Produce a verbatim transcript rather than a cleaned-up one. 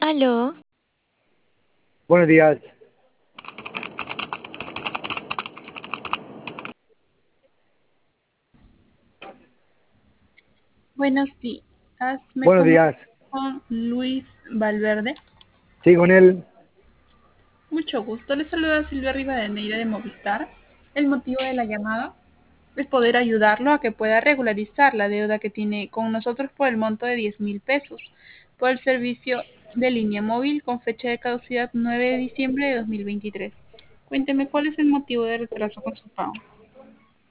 Aló, Buenos días. Buenos días, me Buenos comunico días. con Luis Valverde. Sí, con él. Mucho gusto, le saluda Silvia Rivadeneira de Movistar. El motivo de la llamada es poder ayudarlo a que pueda regularizar la deuda que tiene con nosotros por el monto de diez mil pesos por el servicio de línea móvil con fecha de caducidad nueve de diciembre de dos mil veintitrés. Cuénteme cuál es el motivo de retraso con su pago.